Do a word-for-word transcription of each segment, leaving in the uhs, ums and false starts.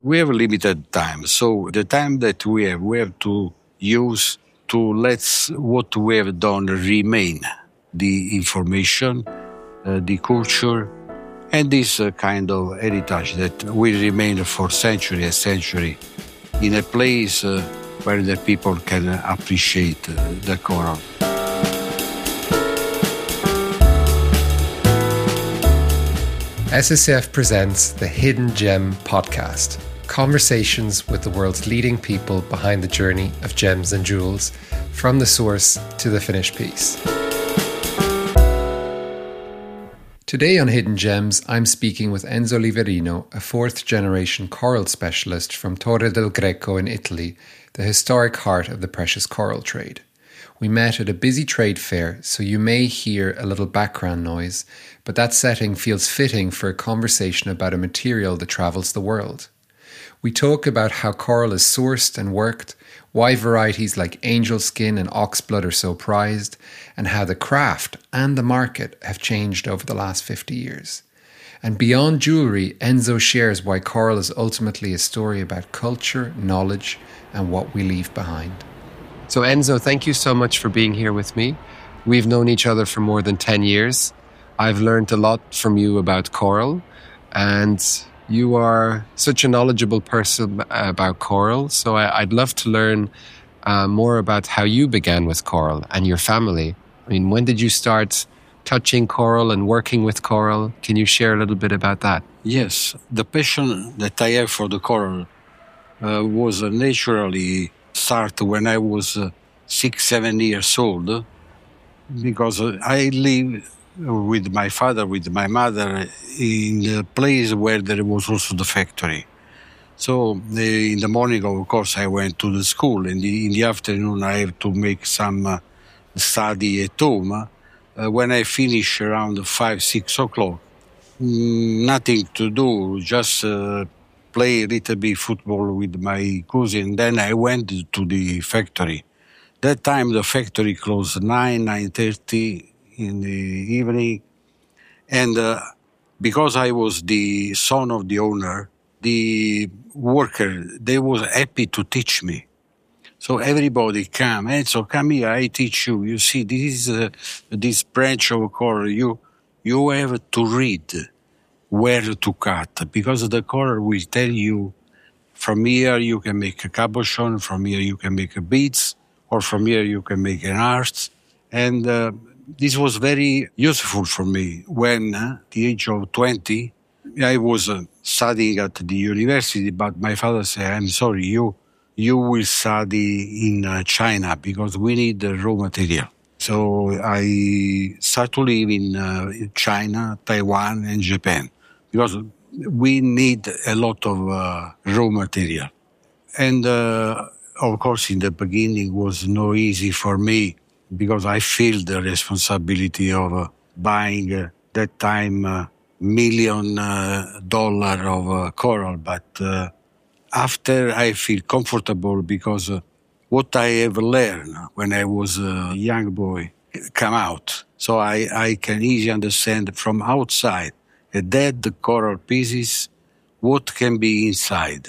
We have limited time, so the time that we have, we have to use to let what we have done remain. The information, uh, the culture, and this uh, kind of heritage that will remain for century and century in a place uh, where the people can appreciate uh, the coral. S S F presents the Hidden Gem podcast, conversations with the world's leading people behind the journey of gems and jewels, from the source to the finished piece. Today on Hidden Gems, I'm speaking with Enzo Liverino, a fourth-generation coral specialist from Torre del Greco in Italy, the historic heart of the precious coral trade. We met at a busy trade fair, so you may hear a little background noise, but that setting feels fitting for a conversation about a material that travels the world. We talk about how coral is sourced and worked, why varieties like angel skin and oxblood are so prized, and how the craft and the market have changed over the last fifty years. And beyond jewellery, Enzo shares why coral is ultimately a story about culture, knowledge, and what we leave behind. So Enzo, thank you so much for being here with me. We've known each other for more than ten years. I've learned a lot from you about coral, and you are such a knowledgeable person about coral. So I, I'd love to learn uh, more about how you began with coral and your family. I mean, when did you start touching coral and working with coral? Can you share a little bit about that? Yes, the passion that I have for the coral uh, was uh, naturally start when I was uh, six, seven years old, because uh, I lived with my father, with my mother, in a place where there was also the factory. So uh, in the morning, of course, I went to the school. In the, in the afternoon, I have to make some uh, study at home. Uh, when I finish around five, six o'clock, nothing to do, just uh, play a little bit football with my cousin. Then I went to the factory. That time the factory closed nine, nine thirty in the evening. And uh, because I was the son of the owner, the worker, they was happy to teach me. So everybody come, and so come here, I teach you. You see, this is uh, this branch of coral. You, you have to read where to cut, because the coral will tell you from here you can make a cabochon, from here you can make a beads, or from here you can make an heart. And uh, this was very useful for me when, uh, at the age of twenty, I was uh, studying at the university, but my father said, I'm sorry, you you will study in uh, China because we need the raw material. So I started to live in uh, China, Taiwan, and Japan, because we need a lot of uh, raw material. And uh, of course, in the beginning was no easy for me, because I feel the responsibility of uh, buying uh, that time uh, million uh, dollar of uh, coral. But uh, after I feel comfortable, because uh, what I have learned when I was a young boy come out. So I, I can easily understand from outside a dead coral pieces what can be inside.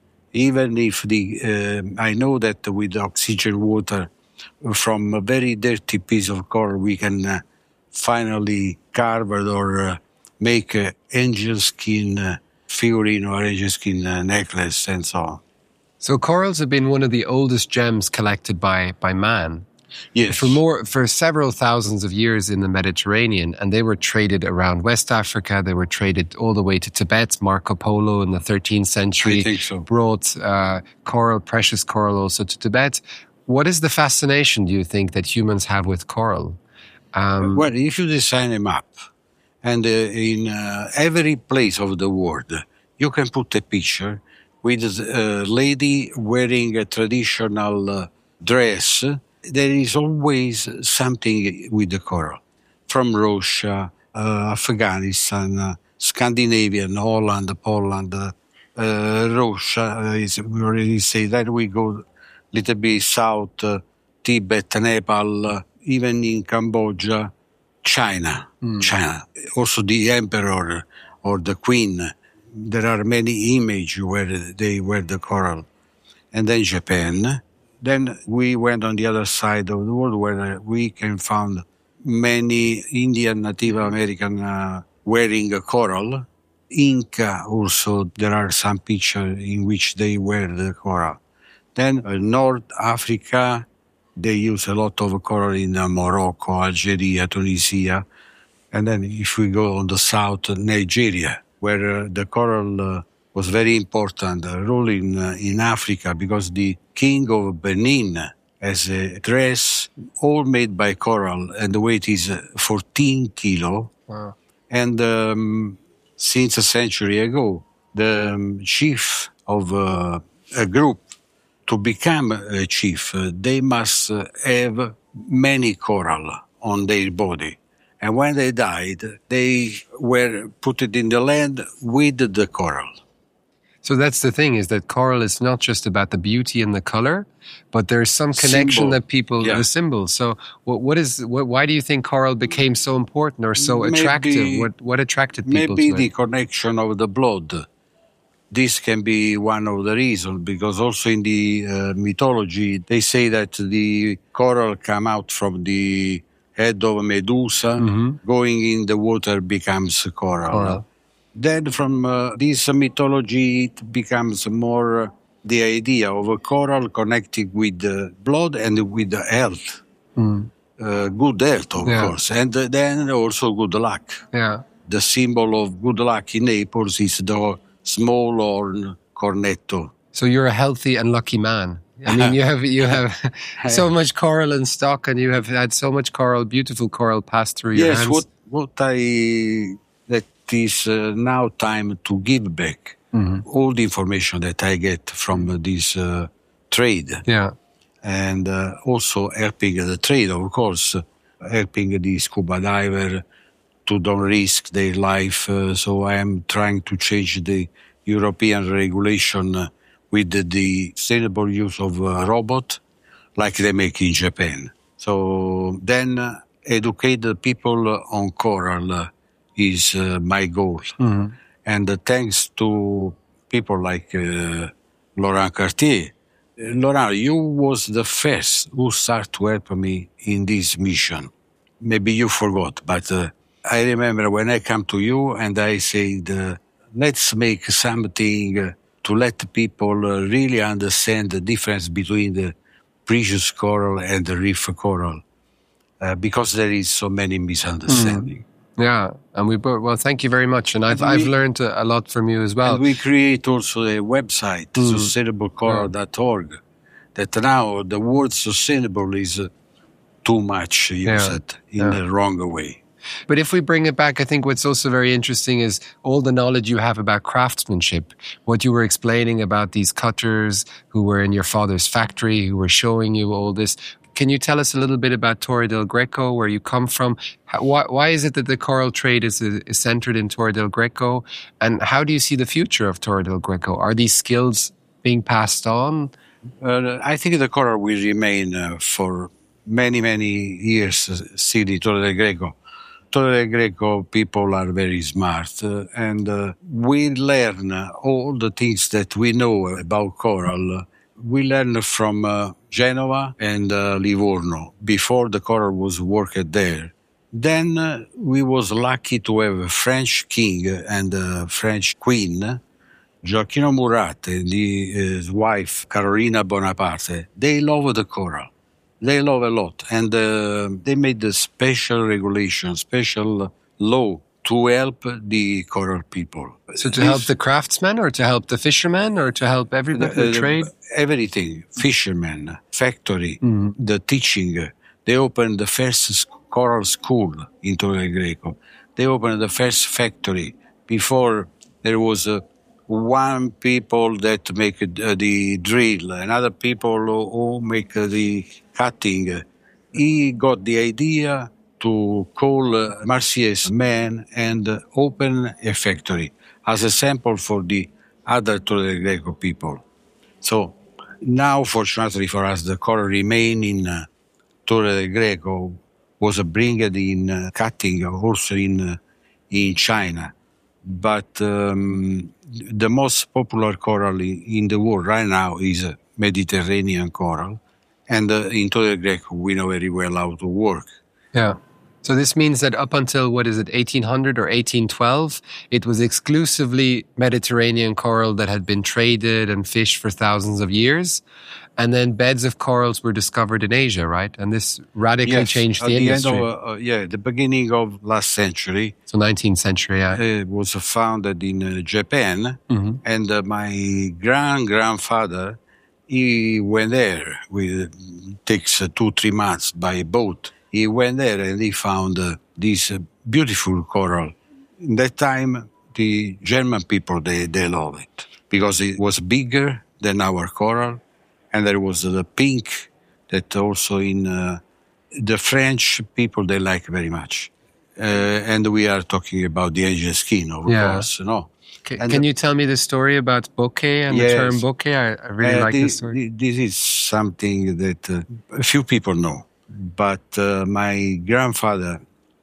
Even if the uh, I know that with oxygen water from a very dirty piece of coral we can uh, finally carve it or uh, make uh, angel skin uh, figurine or angel skin uh, necklace and so on. So corals have been one of the oldest gems collected by, by man. Yes. For more, for several thousands of years in the Mediterranean, and they were traded around West Africa. They were traded all the way to Tibet. Marco Polo in the thirteenth century I think so. brought uh, coral, precious coral, also to Tibet. What is the fascination, do you think, that humans have with coral? Um, well, if you design a map, and uh, in uh, every place of the world, you can put a picture with a lady wearing a traditional uh, dress. There is always something with the coral. From Russia, uh, Afghanistan, uh, Scandinavian, Holland, Poland, uh, uh, Russia, uh, is, we already say that. We go a little bit south, uh, Tibet, Nepal, uh, even in Cambodia, China, mm. China. Also the emperor or the queen there are many images where they were the coral. And then Japan. Then we went on the other side of the world where we can find many Indian Native American uh, wearing a coral. Inca also, there are some pictures in which they wear the coral. Then uh, North Africa, they use a lot of coral in uh, Morocco, Algeria, Tunisia. And then if we go on the south, Nigeria, where uh, the coral uh, was very important, uh, role in, uh, in Africa, because the king of Benin has a dress all made by coral, and the weight is uh, fourteen kilo. Wow. And um, since a century ago, the um, chief of uh, a group, to become a chief, uh, they must uh, have many coral on their body. And when they died, they were put it in the land with the coral. So that's the thing, is that coral is not just about the beauty and the color, but there's some connection Symbol. that people, Yeah. the symbols. So what, what is, what, why do you think coral became so important or so Maybe- attractive? What, what attracted people Maybe to the it? connection of the blood. This can be one of the reasons, because also in the uh, mythology, they say that the coral come out from the head of Medusa, Mhm. going in the water becomes coral. Coral. Then from uh, this mythology, it becomes more uh, the idea of a coral connected with the blood and with the health. Mm. Uh, good health, of Yeah. course, and uh, then also good luck. Yeah. The symbol of good luck in Naples is the small horn cornetto. So you're a healthy and lucky man. I mean, you have you have so much coral in stock, and you have had so much coral, beautiful coral, pass through your Yes, hands. what what I that is uh, now time to give back Mhm. all the information that I get from uh, this uh, trade, Yeah. and uh, also helping the trade, of course, uh, helping the scuba diver to don't risk their life. Uh, so I am trying to change the European regulation uh, with the, the sustainable use of uh, robot, like they make in Japan. So then uh, educate the people on coral uh, is uh, my goal. Mhm. And uh, thanks to people like uh, Laurent Cartier. Uh, Laurent, you was the first who started to help me in this mission. Maybe you forgot, but uh, I remember when I come to you and I said, uh, let's make something uh, to let people uh, really understand the difference between the precious coral and the reef coral, uh, because there is so many misunderstandings. Yeah, and we both, well, thank you very much, and I've And I've we- learned a, a lot from you as well. And we create also a website, sustainable coral dot org, that now the word sustainable is uh, too much used Yeah, in yeah. the wrong way. But if we bring it back, I think what's also very interesting is all the knowledge you have about craftsmanship. What you were explaining about these cutters who were in your father's factory, who were showing you all this. Can you tell us a little bit about Torre del Greco, where you come from? How, why, why is it that the coral trade is, is centered in Torre del Greco? And how do you see the future of Torre del Greco? Are these skills being passed on? Uh, I think the coral will remain uh, for many, many years uh, still in Torre del Greco. Torre del Greco people are very smart, uh, and uh, we learn uh, all the things that we know about coral. We learn from uh, Genova and uh, Livorno before the coral was worked there. Then uh, we was lucky to have a French king and a French queen, Gioacchino Murat and the, his wife Carolina Bonaparte. They love the coral. They love a lot, and uh, they made a special regulation, special law to help the coral people. So to help the craftsmen, or to help the fishermen, or to help everybody, the Uh, trade? Everything, fishermen, factory, Mhm. the teaching. They opened the first sc- coral school in Torre del Greco. They opened the first factory. Before there was uh, one people that make uh, the drill, another people who, who make uh, the cutting. He got the idea to call uh, Marcia's men and uh, open a factory as a sample for the other Torre del Greco people. So now, fortunately for us, the coral remain in uh, Torre del Greco, was bringed in uh, cutting also in uh, in China. but um, the most popular coral in the world right now is a Mediterranean coral. And uh, in Torre del Greco, we know very well how to work. Yeah. So this means that up until, what is it, eighteen hundred or eighteen twelve, it was exclusively Mediterranean coral that had been traded and fished for thousands of years. And then beds of corals were discovered in Asia, right? And this radically yes, changed the at the industry. End of, uh, yeah, the beginning of last century. So nineteenth century, yeah. It was founded in uh, Japan. Mm-hmm. And uh, my grand-grandfather, he went there. It takes uh, two, three months by boat. He went there and he found uh, this uh, beautiful coral. In that time, the German people, they, they love it because it was bigger than our coral. And there was uh, the pink that also in uh, the French people, they like very much. Uh, and we are talking about the Asian skin, of Yeah. course, no? Can, And can the- you tell me the story about bokeh and Yes. the term bokeh? I, I really Uh, like thi- this story. thi- This is something that uh, a few people know. But uh, my grandfather,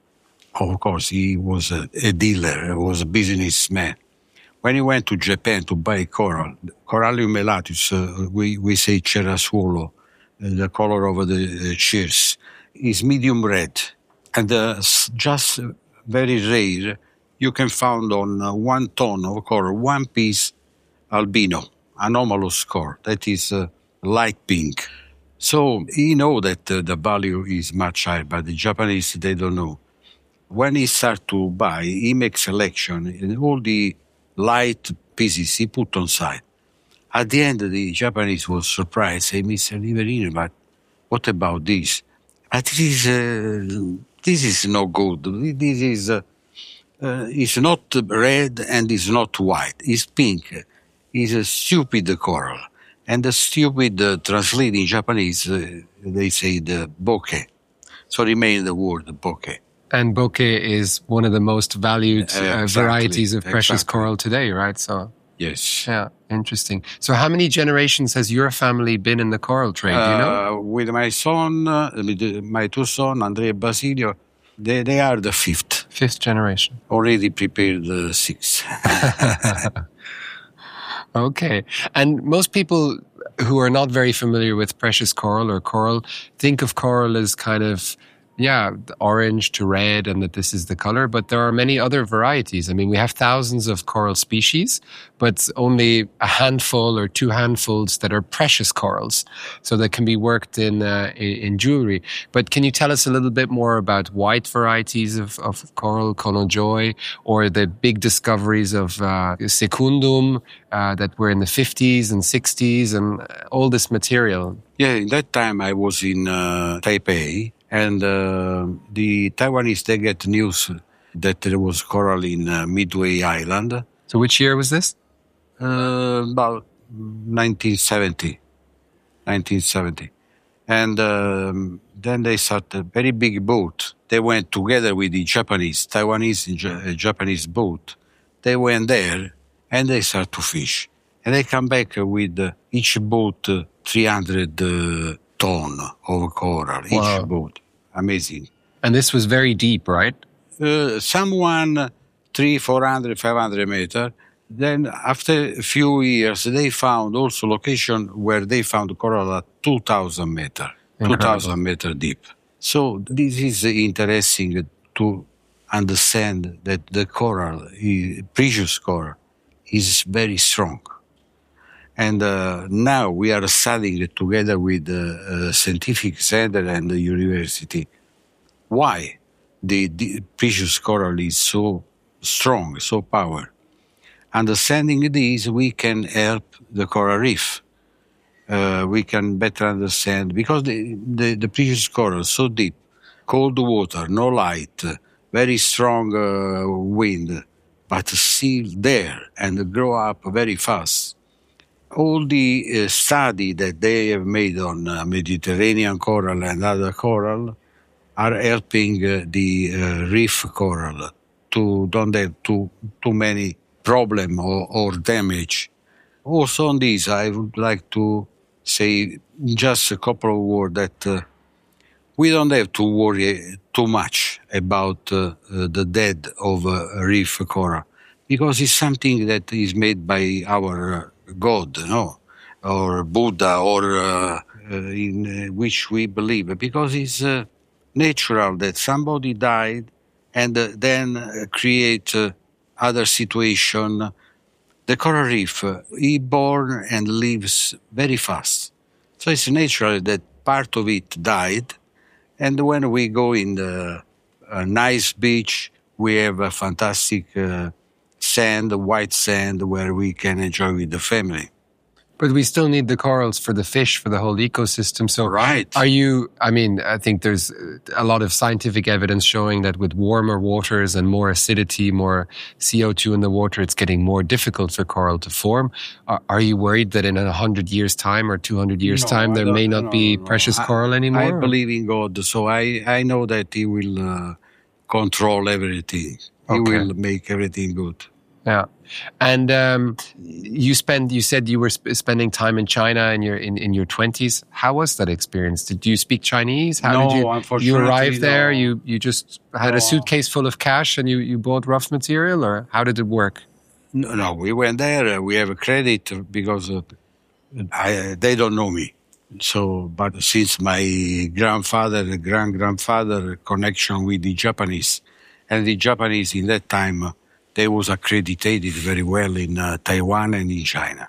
of course, he was a, a dealer, he was a businessman. When he went to Japan to buy coral, Corallium elatus, uh, we, we say cerasuolo, uh, the color of the uh, shears, is medium red. And uh, s- just uh, very rare, you can find on uh, one ton of coral, one piece albino, anomalous coral, that is uh, light pink. So he know that uh, the value is much higher, but the Japanese, they don't know. When he start to buy, he makes selection, and all the light pieces he put on side. At the end, the Japanese was surprised, say, Mister Liverino, but what about this? But this is, uh, this is no good. This is, uh, uh, it's not red and it's not white. It's pink. It's a stupid coral. And the stupid uh, translate in Japanese, uh, they say the bokeh. So remain the word bokeh. And bokeh is one of the most valued uh, Exactly, varieties of precious exactly. coral today, right? So, Yes. yeah, interesting. So how many generations has your family been in the coral trade, do you know? Uh, with my son, uh, with the- my two sons, Andrea and Basilio, they, they are the fifth. Fifth generation. Already prepared the sixth. Okay. And most people who are not very familiar with precious coral or coral think of coral as kind of, yeah, orange to red and that this is the color. But there are many other varieties. I mean, we have thousands of coral species, but only a handful or two handfuls that are precious corals. So that can be worked in, uh, in, in jewelry. But can you tell us a little bit more about white varieties of, of coral, Konojoy, or the big discoveries of uh, Secundum uh, that were in the fifties and sixties and all this material? Yeah, in that time I was in uh, Taipei, and uh, the Taiwanese, they get news that there was coral in uh, Midway Island, So which year was this? uh, about nineteen seventy. nineteen seventy. And um, then they started a very big boat. They went together with the Japanese, Taiwanese and Ja- uh, Japanese boat. They went there and they start to fish. And they come back with uh, each boat uh, three hundred uh, ton of coral, Wow. each boat. Amazing. And this was very deep, right? Uh, someone three, four hundred, five hundred meter. Then after a few years, they found also location where they found coral at two thousand meter, Incredible. two thousand meter deep. So this is interesting to understand that the coral, is, precious coral, is very strong. And uh, now we are studying it together with the uh, scientific center and the university. Why the, the precious coral is so strong, so powerful? Understanding this, we can help the coral reef. Uh, we can better understand, because the, the, the precious coral is so deep, cold water, no light, very strong uh, wind, but still there and grow up very fast. All the uh, study that they have made on uh, Mediterranean coral and other coral are helping uh, the uh, reef coral to don't have too, too many problem or, or damage. Also on this, I would like to say just a couple of words that uh, we don't have to worry too much about uh, uh, the death of uh, reef coral, because it's something that is made by our God, no, or Buddha, or uh, uh, in uh, which we believe, because it's uh, natural that somebody died and uh, then uh, create uh, other situation. The coral reef, uh, he born and lives very fast. So it's natural that part of it died. And when we go in the a nice beach, we have a fantastic uh, sand, white sand, where we can enjoy with the family. But we still need the corals for the fish, for the whole ecosystem. So right. Are you, I mean, I think there's a lot of scientific evidence showing that with warmer waters and more acidity, more C O two in the water, it's getting more difficult for coral to form. Are, are you worried that in a hundred years time or two hundred years no, time, there may not no, be no, no. precious I, coral anymore? I believe in God, so I, I know that He will uh, control everything. He okay. will make everything good. Yeah. And um, you spend. You said you were sp- spending time in China in your in, in your twenties. How was that experience? Did you speak Chinese? How no, did you? Unfortunately, you arrived there. No. You you just had no. a suitcase full of cash and you, you bought rough material, or how did it work? No, no we went there. Uh, we have a credit because uh, I, they don't know me. So, but since my grandfather, grand grandfather connection with the Japanese, and the Japanese in that time. Uh, They was accredited very well in uh, Taiwan and in China.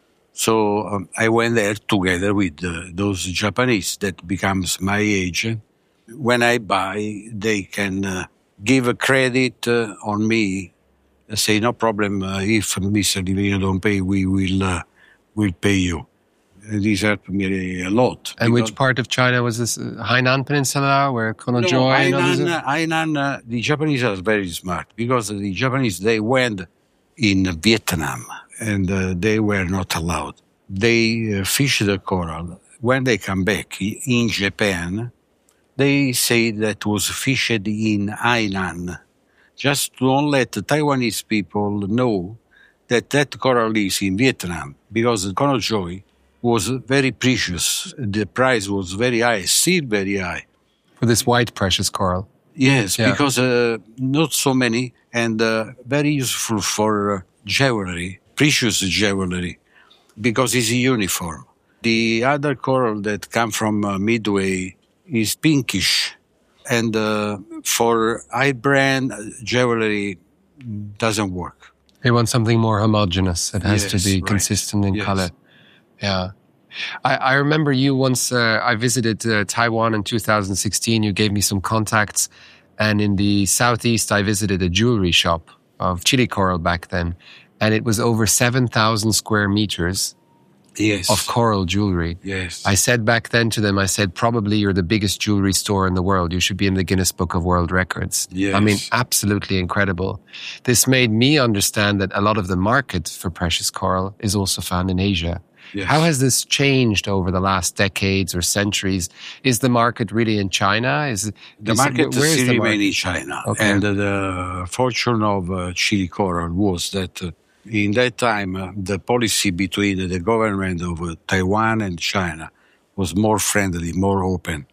So um, I went there together with uh, those Japanese that becomes my age. When I buy, they can uh, give a credit uh, on me. Say, no problem, uh, if Mister Liverino don't pay, we will uh, will pay you. This helped me a lot. And which part of China was this? Hainan Peninsula, where Konojoy? No, and Hainan, others? Hainan uh, the Japanese are very smart because the Japanese, they went in Vietnam and uh, they were not allowed. They uh, fish the coral. When they come back in Japan, they say that was fished in Hainan. Just to don't let the Taiwanese people know that that coral is in Vietnam, because the Konojoy was very precious. The price was very high, still very high. For this white precious coral? Yes, yeah. because uh, not so many, and uh, very useful for uh, jewelry, precious jewelry, because it's uniform. The other coral that come from uh, Midway is pinkish, and uh, for high brand jewelry doesn't work. They want something more homogeneous. It has yes, to be right. consistent in yes. color. Yeah. I, I remember you once, uh, I visited uh, Taiwan in two thousand sixteen. You gave me some contacts. And in the southeast, I visited a jewelry shop of chili coral back then. And it was over seven thousand square meters yes. of coral jewelry. Yes. I said back then to them, I said, probably you're the biggest jewelry store in the world. You should be in the Guinness Book of World Records. Yes. I mean, absolutely incredible. This made me understand that a lot of the market for precious coral is also found in Asia. Yes. How has this changed over the last decades or centuries? Is the market really in China? Is the is, market where is still the remains market? in China? Okay. And uh, the fortune of uh, chili coral was that uh, in that time uh, the policy between the government of uh, Taiwan and China was more friendly, more open.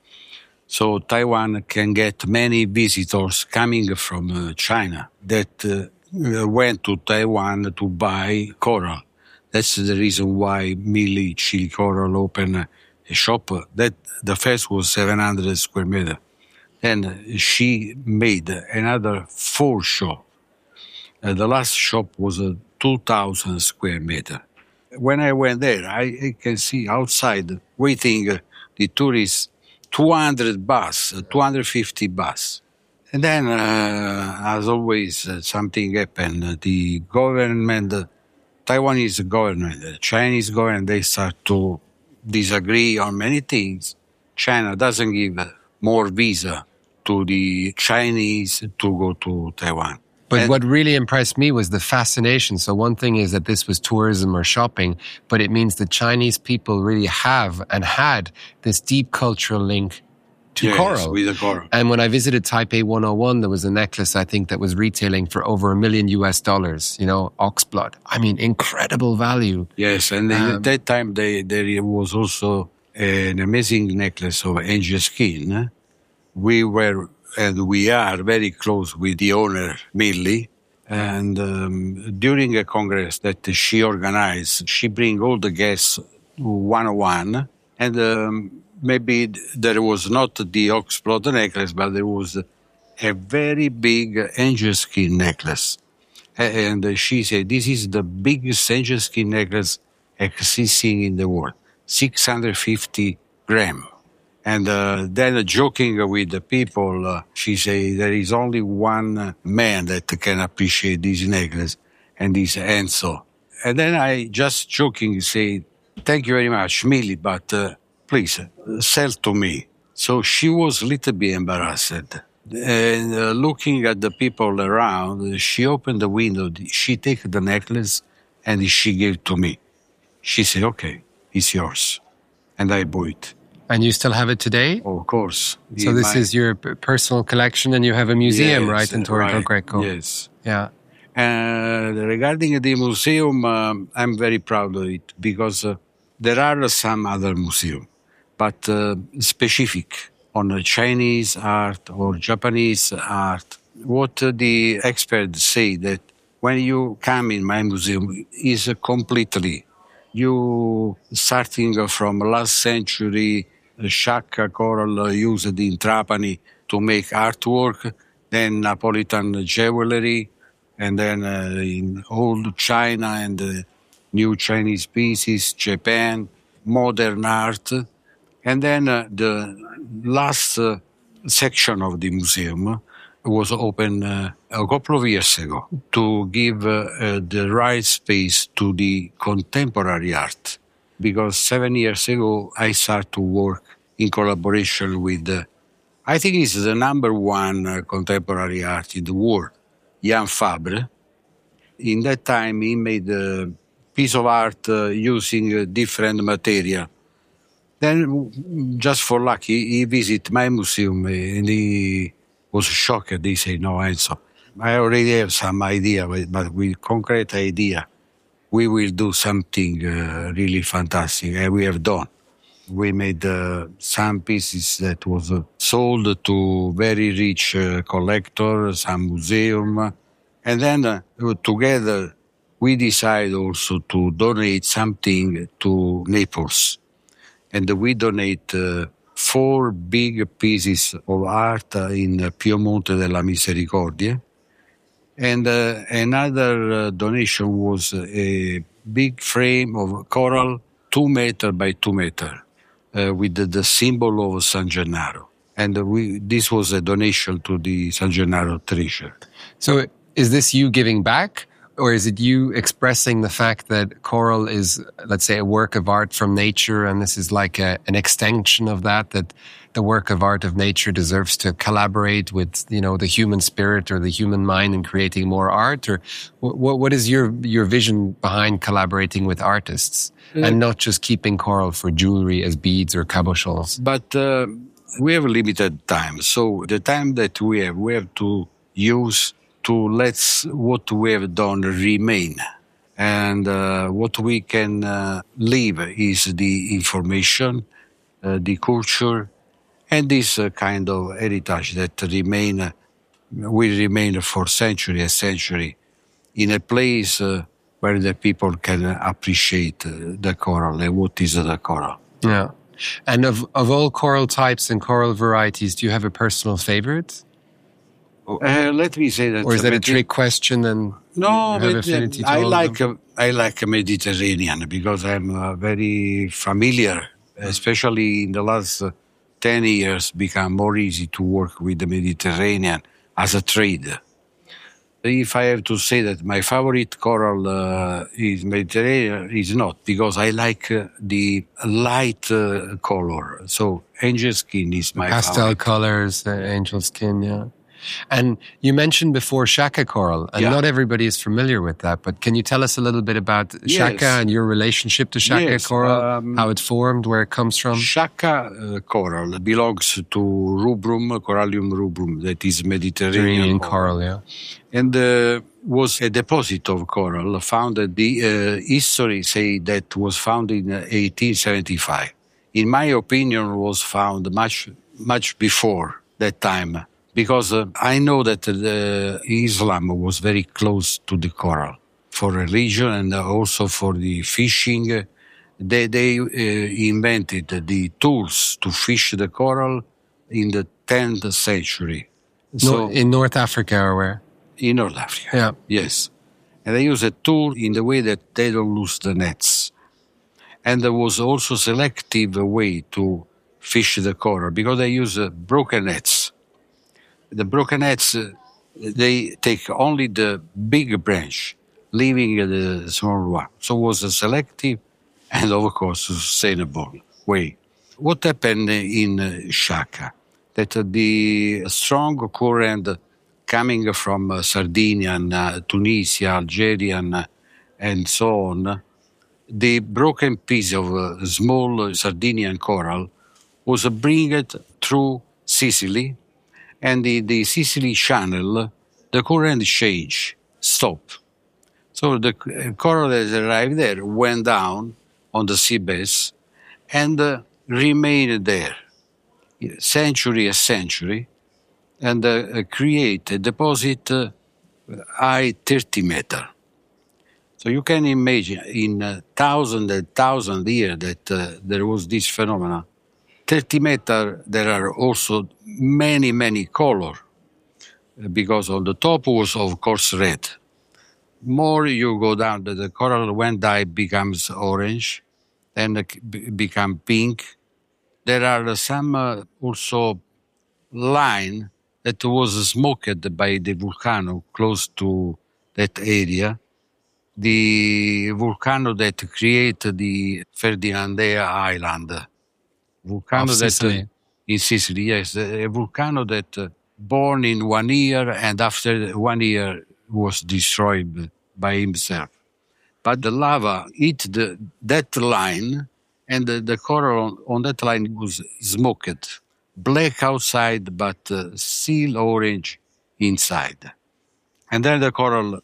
So Taiwan can get many visitors coming from uh, China that uh, went to Taiwan to buy coral. That's the reason why Millie Chili Coral opened a shop. That the first was seven hundred square meter. Then she made another four shop. Uh, the last shop was a two thousand square meter. When I went there, I, I can see outside waiting uh, the tourists, two hundred bus, uh, two hundred fifty bus. And then, uh, as always, uh, something happened. The government, uh, Taiwanese government, the Chinese government, they start to disagree on many things. China doesn't give more visa to the Chinese to go to Taiwan. But and what really impressed me was the fascination. So one thing is that this was tourism or shopping, but it means the Chinese people really have and had this deep cultural link to yes, coral. with the coral. And when I visited Taipei one oh one, there was a necklace, I think, that was retailing for over a million U S dollars, you know, oxblood. I mean, incredible value. Yes, and um, at that time they, there was also an amazing necklace of angel skin. We were, and we are very close with the owner, Millie, And um, during a congress that she organized, she bring all the guests one on one, and um, maybe there was not the oxblood necklace, but there was a very big angel skin necklace. And she said, this is the biggest angel skin necklace existing in the world, six hundred fifty grams. And uh, then joking with the people, uh, she said, there is only one man that can appreciate this necklace, and this Enzo. And then I just joking say, thank you very much, Millie, but uh, please, uh, sell to me. So she was a little bit embarrassed. And uh, looking at the people around, she opened the window, she took the necklace, and she gave it to me. She said, okay, it's yours. And I bought it. And you still have it today? Oh, of course. So In this my, is your p- personal collection, and you have a museum, yes, right, in Torre del right, Greco? Yes. Yeah. Uh, regarding the museum, um, I'm very proud of it because uh, there are some other museums, but uh, specific on uh, Chinese art or Japanese art. What uh, the experts say that when you come in my museum is uh, completely, you starting from last century, uh, Shaka coral uh, used in Trapani to make artwork, then Napolitan jewelry, and then uh, in old China and uh, new Chinese pieces, Japan, modern art. And then uh, the last uh, section of the museum was opened uh, a couple of years ago to give uh, uh, the right space to the contemporary art. Because seven years ago, I started to work in collaboration with, uh, I think it's the number one uh, contemporary art in the world, Jan Fabre. In that time, he made a piece of art uh, using uh, different material. Then, just for luck, he, he visited my museum and he was shocked. He said, no, Enzo, I already have some idea, but with concrete idea, we will do something uh, really fantastic. And we have done. We made uh, some pieces that was uh, sold to very rich uh, collectors, some museum. And then uh, together, we decided also to donate something to Naples. And we donate uh, four big pieces of art uh, in Piemonte della Misericordia. And uh, another uh, donation was a big frame of coral, two meter by two meter, uh, with the, the symbol of San Gennaro. And we, this was a donation to the San Gennaro treasure. So is this you giving back? Or is it you expressing the fact that coral is, let's say, a work of art from nature, and this is like a, an extension of that, that the work of art of nature deserves to collaborate with, you know, the human spirit or the human mind in creating more art? Or what, what is your, your vision behind collaborating with artists mm. and not just keeping coral for jewelry as beads or cabochons? But uh, we have limited time. So the time that we have, we have to use to let what we have done remain. And uh, what we can uh, leave is the information, uh, the culture, and this uh, kind of heritage that remain, uh, will remain for century and century in a place uh, where the people can appreciate uh, the coral and what is the coral. Yeah. And of, of all coral types and coral varieties, do you have a personal favorite? Uh, let me say that. Or is that a trick question? And no, have but, affinity to I all like of them? uh, I like Mediterranean because I'm uh, very familiar, especially in the last uh, ten years, become more easy to work with the Mediterranean as a trade. If I have to say that my favorite coral uh, is Mediterranean, is not, because I like uh, the light uh, color. So angel skin is my Pastel favorite. colors, uh, angel skin, yeah. And you mentioned before Shaka coral, and Yeah. not everybody is familiar with that, but can you tell us a little bit about Shaka Yes. and your relationship to Shaka Yes, coral, um, how it formed, where it comes from? Shaka uh, coral belongs to rubrum, Corallium rubrum, that is Mediterranean Mediterranean coral. coral, yeah. And uh, was a deposit of coral found at the uh, history say that was found in uh, eighteen seventy-five. In my opinion, was found much much before that time because uh, I know that the Islam was very close to the coral for religion and also for the fishing. They, they uh, invented the tools to fish the coral in the tenth century. So in North Africa or where? In North Africa, yeah. Yes. And they use a tool in the way that they don't lose the nets. And there was also selective way to fish the coral because they use uh, broken nets. The broken nets, uh, they take only the big branch, leaving the small one. So it was a selective and, of course, sustainable way. What happened in uh, Shaka? That uh, the strong current coming from uh, Sardinia, uh, Tunisia, Algeria, uh, and so on, the broken piece of uh, small Sardinian coral was brought through Sicily, and the, the Sicily channel, the current change stopped. So the coral that arrived there went down on the seabase and uh, remained there century a century, and uh, create a deposit uh, high thirty meter. So you can imagine in a thousand and thousand years that uh, there was this phenomenon. thirty meter, there are also many, many color, because on the top was, of course, red. More you go down, the coral when die becomes orange, then it become pink. There are some uh, also line that was smoked by the volcano close to that area. The volcano that created the Ferdinandea Island. Volcano of that Sicily. Uh, in Sicily, yes. A volcano that uh, born in one year and after one year was destroyed by himself. But the lava hit the, that line, and the, the coral on, on that line was smoked. Black outside, but uh, still orange inside. And then the coral,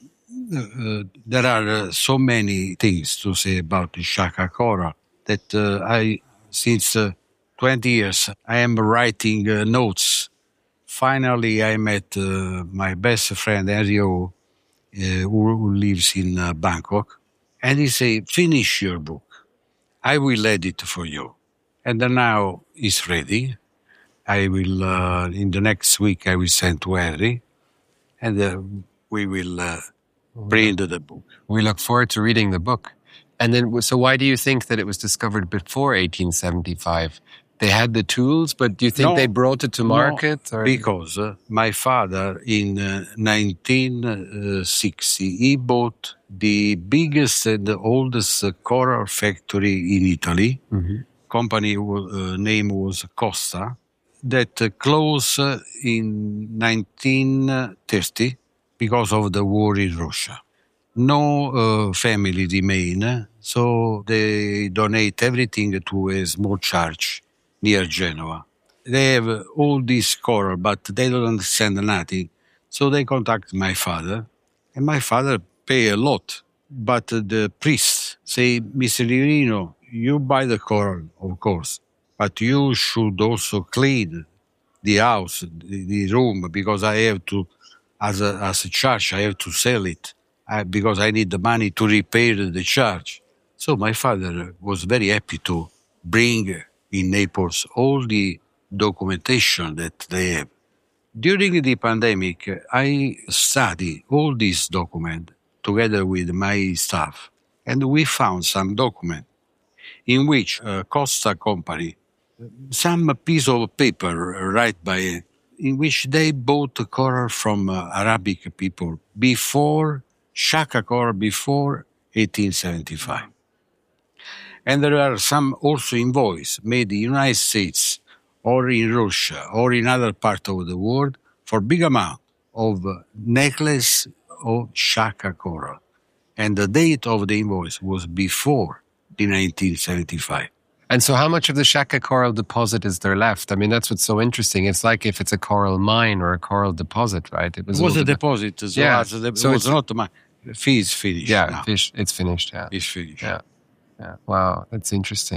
uh, there are uh, so many things to say about the Shaka coral that uh, I, since uh, twenty years, I am writing uh, notes. Finally, I met uh, my best friend, Henrio, uh, who, who lives in uh, Bangkok. And he said, finish your book. I will edit for you. And then now it's ready. I will, uh, in the next week, I will send to Henry. And uh, we will uh, print the book. We look forward to reading the book. And then, so why do you think that it was discovered before eighteen seventy-five? They had the tools, but do you think no, they brought it to market? No, or? Because uh, my father, in uh, nineteen sixty, he bought the biggest and the oldest uh, coral factory in Italy. Mm-hmm. Company uh, name was Costa. That uh, closed uh, in nineteen thirty because of the war in Russia. No uh, family remain, so they donate everything to a small church near Genoa. They have uh, all this coral, but they don't understand nothing. So they contact my father, and my father pay a lot. But uh, the priest say, Mister Liverino, you buy the coral, of course, but you should also clean the house, the, the room, because I have to, as a, as a church, I have to sell it, I, because I need the money to repair the church. So my father was very happy to bring in Naples all the documentation that they have. During the pandemic, I studied all these documents together with my staff, and we found some document in which a Costa company, some piece of paper right by, in which they bought coral from uh, Arabic people before, Shaka coral before eighteen seventy-five. And there are some also invoice made in the United States or in Russia or in other parts of the world for big amount of necklace of Shaka coral. And the date of the invoice was before the nineteen seventy-five. And so how much of the Shaka coral deposit is there left? I mean, that's what's so interesting. It's like if it's a coral mine or a coral deposit, right? It was, it was a deposit. So yeah. As a de- so it was not my fish finished. Yeah, now. fish. It's finished. Yeah, it's finished. Yeah, yeah. Wow, that's interesting.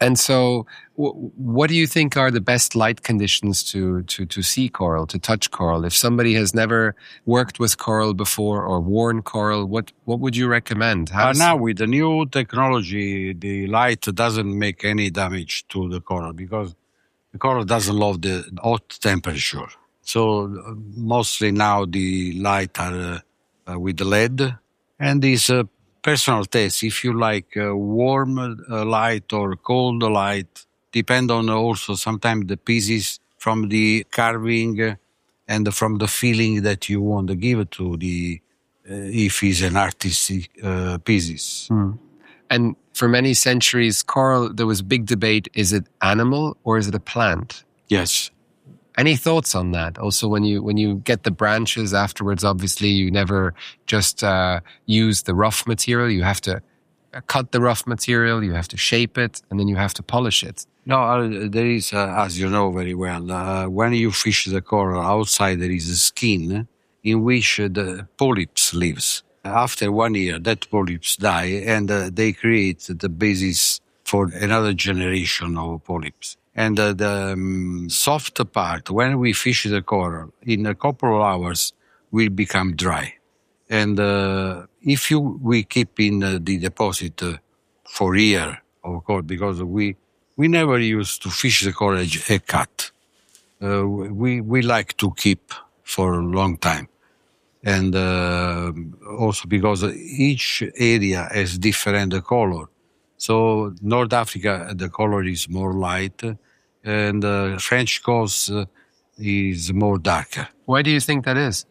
And so w- what do you think are the best light conditions to, to, to see coral, to touch coral? If somebody has never worked with coral before or worn coral, what, what would you recommend? How Uh, does- now, with the new technology, the light doesn't make any damage to the coral because the coral doesn't love the hot temperature. So uh, mostly now the light are uh, uh, with the L E D, and this uh, personal taste. If you like uh, warm uh, light or cold light, depend on also sometimes the pieces from the carving uh, and from the feeling that you want to give to the uh, if it's an artistic uh, pieces. Hmm. And for many centuries, coral, there was big debate, is it animal or is it a plant? Yes. Any thoughts on that? Also, when you when you get the branches afterwards, obviously you never just uh, use the rough material. You have to cut the rough material, you have to shape it, and then you have to polish it. No, uh, there is, uh, as you know very well, uh, when you fish the coral outside, there is a skin in which uh, the polyps lives. After one year, that polyps die, and uh, they create the basis for another generation of polyps. And uh, the um, soft part, when we fish the coral, in a couple of hours, will become dry. And uh, if you we keep in uh, the deposit uh, for a year, of course, because we we never used to fish the coral a cut. Uh, we we like to keep for a long time, and uh, also because each area has different color. So North Africa, the color is more light, and uh, French coast uh, is more darker. Why do you think that is?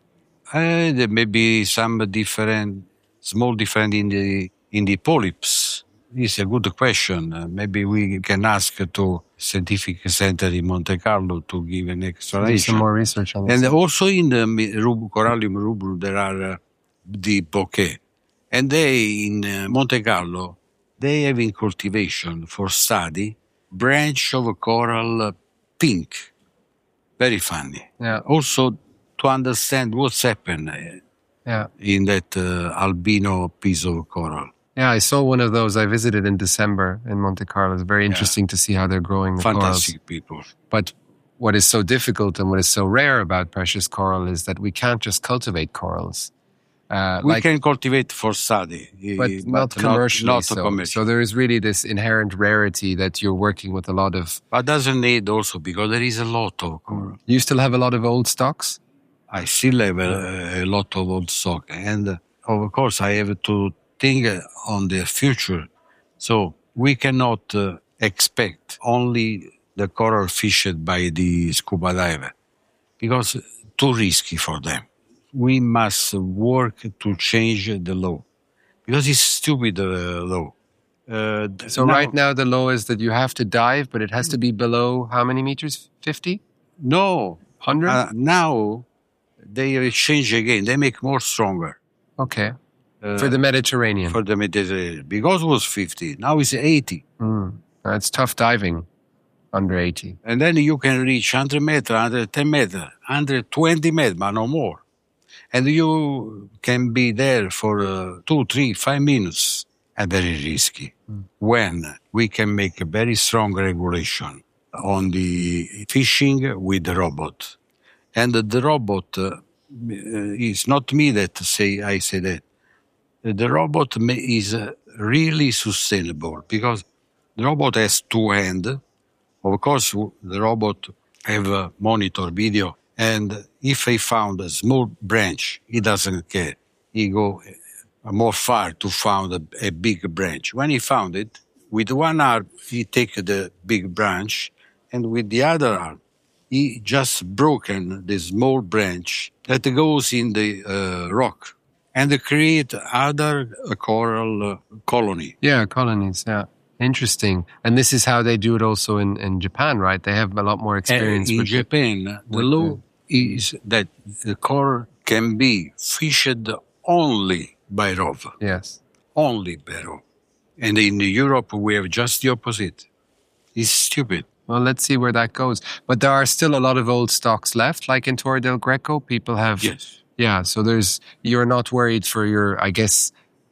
Uh, there may be some different, small difference in the in the polyps. It's a good question. Uh, maybe we can ask to Scientific Center in Monte Carlo to give an Do explanation. some more research on this. And also in the rub- Corallium rubrum there are uh, the bouquet. And they, in uh, Monte Carlo, they have in cultivation for study branch of coral uh, pink. Very funny. Yeah. Also to understand what's happened uh, Yeah. in that uh, albino piece of coral. Yeah, I saw one of those. I visited in December in Monte Carlo. It's very interesting to see how they're growing the Fantastic corals. people. But what is so difficult and what is so rare about precious coral is that we can't just cultivate corals. Uh, We like, can cultivate for study, but, eh, not commercially. Not, so. commercial. So there is really this inherent rarity that you're working with a lot of. But doesn't need also because there is a lot of coral. You still have a lot of old stocks? I still have a, a lot of old stock, and uh, of course I have to think uh, on the future. So we cannot uh, expect only the coral fished by the scuba diver because too risky for them. We must work to change the law because it's stupid uh, law. Uh, th- So now- right now the law is that you have to dive, but it has to be below how many meters? fifty? no. one hundred? Uh, now they change again. They make more stronger. Okay. Uh, For the Mediterranean. for the Mediterranean because it was fifty. Now it's eighty. Mm. That's tough diving under eighty. And then you can reach one hundred meters, one hundred ten meters, one hundred twenty meters, but no more. And you can be there for uh, two, three, five minutes. And very risky. Mm. When we can make a very strong regulation on the fishing with the robot. And the robot uh, is not me that say, I say that. The robot is uh, really sustainable because the robot has two hands. Of course, the robot have a monitor video, and if he found a small branch, he doesn't care. He go more far to find a, a big branch. When he found it, with one arm, he take the big branch, and with the other arm, he just broken the small branch that goes in the uh, rock and create other uh, coral uh, colony. Yeah, colonies, yeah. Interesting. And this is how they do it also in, in Japan, right? They have a lot more experience. Uh, in with Japan, the, the law the... is that the coral can be fished only by rope. Yes. Only by rope. And in Europe, we have just the opposite. It's stupid. Well, let's see where that goes. But there are still a lot of old stocks left, like in Torre del Greco. People have... Yes. Yeah, so there's... You're not worried for your, I guess...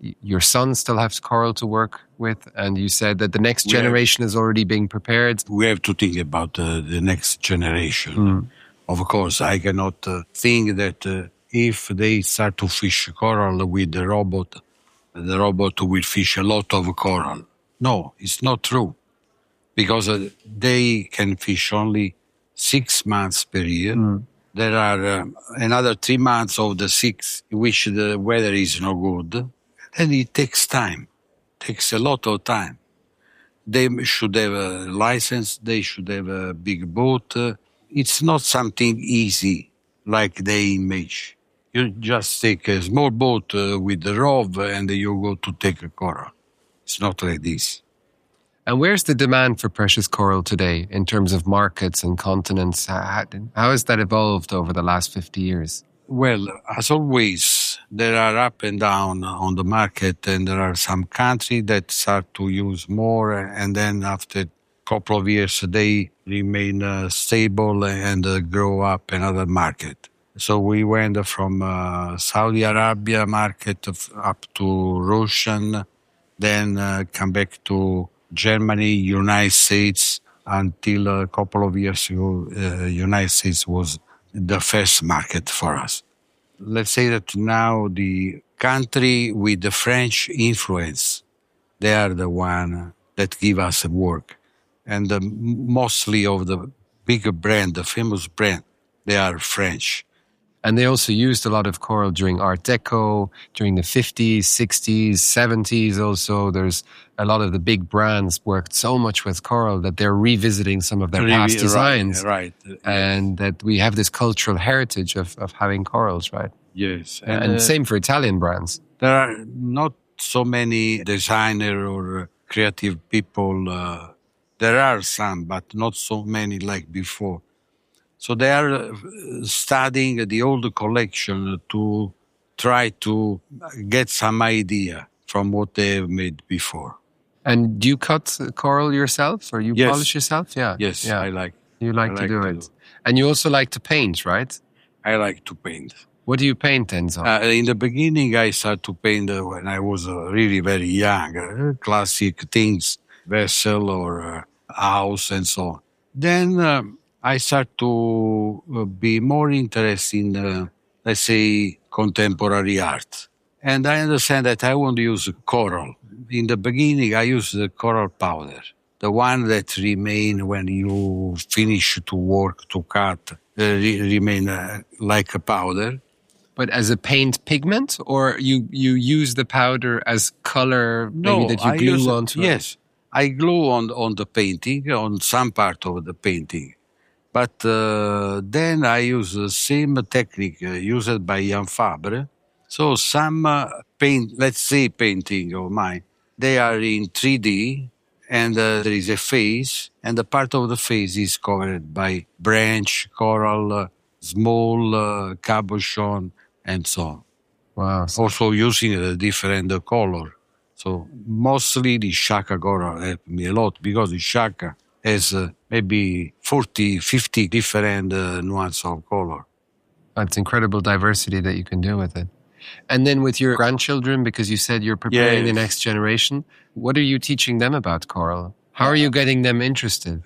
y- your son still has coral to work with, and you said that the next We have- generation is already being prepared. We have to think about uh, the next generation. Mm. Of course, I cannot uh, think that uh, if they start to fish coral with the robot, the robot will fish a lot of coral. No, it's not true. Because uh, they can fish only six months per year. Mm. There are uh, another three months of the six in which the weather is no good. And it takes time, takes a lot of time. They should have a license, they should have a big boat. Uh, it's not something easy like they image. You just take a small boat uh, with the rov and you go to take a coral. It's not like this. And where's the demand for precious coral today in terms of markets and continents? How, how has that evolved over the last fifty years? Well, as always, there are up and down on the market, and there are some countries that start to use more, and then after a couple of years, they remain uh, stable and uh, grow up another market. So we went from uh, Saudi Arabia market of, up to Russian, then uh, come back to Germany, United States, until a couple of years ago, uh, United States was the first market for us. Let's say that now the country with the French influence, they are the one that give us work. And the, mostly of the bigger brand, the famous brand, they are French. And they also used a lot of coral during Art Deco, during the fifties, sixties, seventies also. There's a lot of the big brands worked so much with coral that they're revisiting some of their Really, past designs. Right, right. And that we have this cultural heritage of, of having corals, right? Yes. And, And, and uh, same for Italian brands. there are not so many designer or uh, creative people. Uh, there are some, but not so many like before. So they are uh, studying the old collection to try to get some idea from what they have made before. And do you cut coral yourself or you Yes. polish yourself? Yeah. Yes, Yeah. I like. You like I to like do to it. do. And you also like to paint, right? I like to paint. What do you paint, Enzo? Uh, in the beginning, I started to paint uh, when I was uh, really very young, uh, classic things, vessel or uh, house and so on. Then um, I started to uh, be more interested in, uh, let's say, contemporary art. And I understand that I want to use coral. In the beginning, I used the coral powder, the one that remain when you finish to work, to cut, uh, re- remain uh, like a powder. But as a paint pigment, or you, you use the powder as color, maybe that you I glue use, onto it? Yes, I glue on on the painting, on some part of the painting. But uh, then I use the same technique uh, used by Jan Fabre. So some uh, paint, let's say painting of mine, they are in three D, and uh, there is a face, and the part of the face is covered by branch, coral, uh, small uh, cabochon, and so on. Wow. So Also using a different uh, color. So mostly the Shaka coral helped me a lot because the Shaka has uh, maybe forty, fifty different uh, nuances of color. that's incredible diversity that you can do with it. And then with your grandchildren, because you said you're preparing the Yes. next generation, what are you teaching them about coral? How are you getting them interested?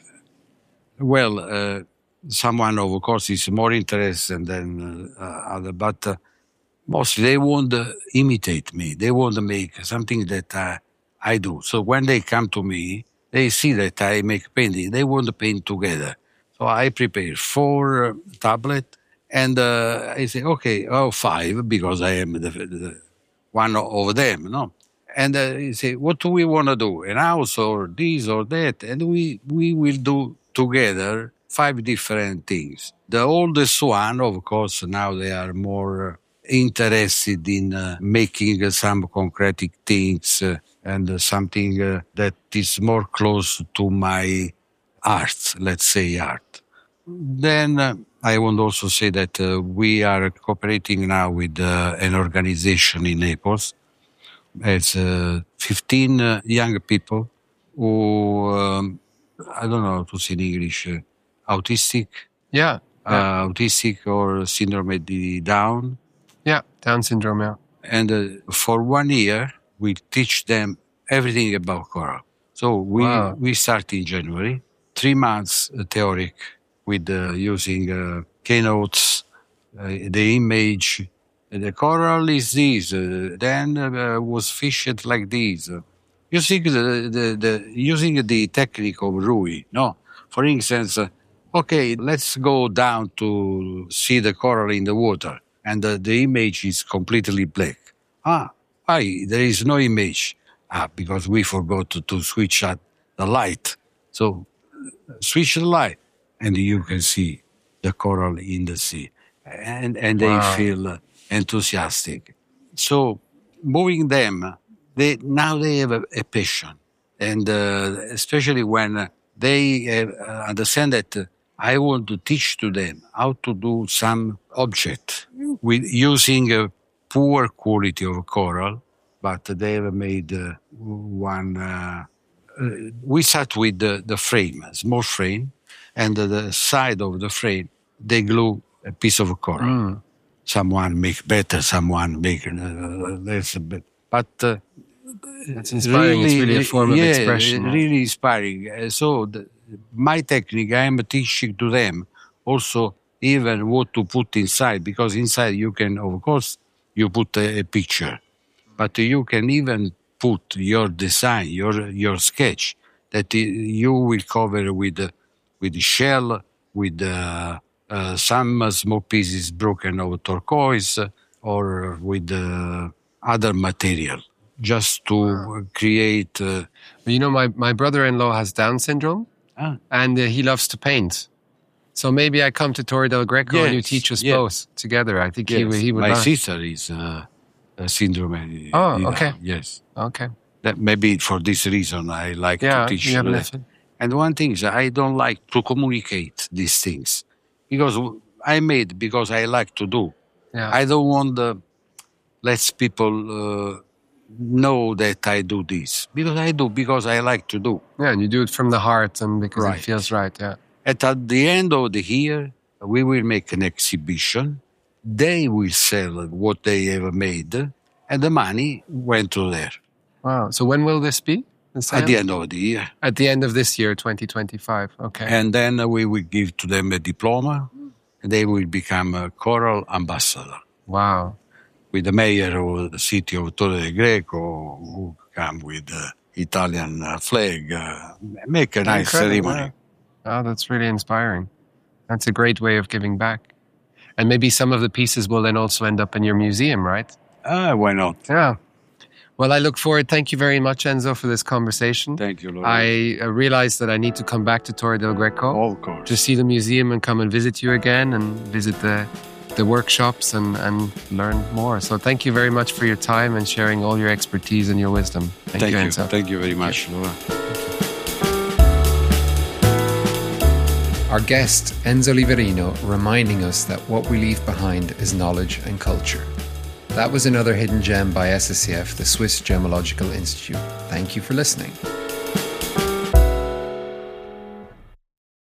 Well, uh, someone, of course, is more interested than uh, other, but uh, mostly they won't uh, imitate me. They won't make something that uh, I do. So when they come to me, they see that I make painting. They want to paint together. So I prepare four uh, tablet, and uh, I say, okay, oh, five, because I am the, the one of them, no? And uh, you say, what do we want to do? An house or this or that? And we, we will do together five different things. The oldest one, of course, now they are more interested in uh, making uh, some concrete things uh, and uh, something uh, that is more close to my art, let's say art. Then uh, I want also say that uh, we are cooperating now with uh, an organization in Naples. It's uh, fifteen uh, young people who, um, I don't know how to say in English, uh, autistic, Yeah. Yeah. uh, autistic or syndrome of Down. yeah. Down syndrome, yeah. And uh, for one year, we teach them everything about coral. So we Wow. we start in January, three months uh, theoric with uh, using uh, keynotes, uh, the image. The coral is this, uh, then uh, was fished like this. Uh, using the, the, the using the technique of Rui. No, for instance, uh, okay, let's go down to see the coral in the water, and uh, the image is completely black. Ah, why there is no image? Ah, because we forgot to, to switch out the light. So uh, switch the light, and you can see the coral in the sea, and and they Wow. feel uh, enthusiastic. So moving them, they now they have a, a passion, and uh, especially when uh, they uh, understand that uh, I want to teach to them how to do some object with using a poor quality of coral, but they have made uh, one. Uh, uh, we start with the, the frame, a small frame, and uh, the side of the frame they glue a piece of coral. Mm. Someone make better, someone make uh, less. But uh, That's inspiring. It's really a form of yeah, expression. Really inspiring. Uh, so the, my technique, I am teaching to them also even what to put inside, because inside you can, of course, you put a, a picture, but you can even put your design, your your sketch that you will cover with uh, with the shell, with uh, uh, some small pieces broken of turquoise, or with uh, other material, just to wow. create. Uh, you know, my, my brother-in-law has Down syndrome, ah. and uh, he loves to paint. So maybe I come to Torre del Greco yes, and you teach us yes. both together. I think yes. he would. He would my not. sister is uh, a syndrome. Oh, you know, okay. Yes. Okay. That maybe for this reason I like yeah, to teach. You have uh, and one thing is I don't like to communicate these things, because I made because I like to do. Yeah. I don't want to let people uh, know that I do this, because I do because I like to do. Yeah, and you do it from the heart and because right. it feels right. Yeah. And at the end of the year, we will make an exhibition. They will sell what they have made, and the money went to there. Wow. So when will this be? The At the end of the year. At the end of this year, twenty twenty-five. Okay. And then uh, we will give to them a diploma, and they will become a coral ambassador. Wow. With the mayor of the city of Torre del Greco, who come with the Italian uh, flag, uh, make a nice Incredible, ceremony. Yeah. Oh, that's really inspiring. That's a great way of giving back. And maybe some of the pieces will then also end up in your museum, right? Ah, why not? Yeah. Well, I look forward. Thank you very much, Enzo, for this conversation. Thank you, Laura. I uh, realized that I need to come back to Torre del Greco. Oh, of course. To see the museum and come and visit you again and visit the the workshops and, and learn more. So thank you very much for your time and sharing all your expertise and your wisdom. Thank, Thank you, you. Enzo. Thank you very much, Laura. Our guest, Enzo Liverino, reminding us that what we leave behind is knowledge and culture. That was another hidden gem by S S C F, the Swiss Gemological Institute. Thank you for listening.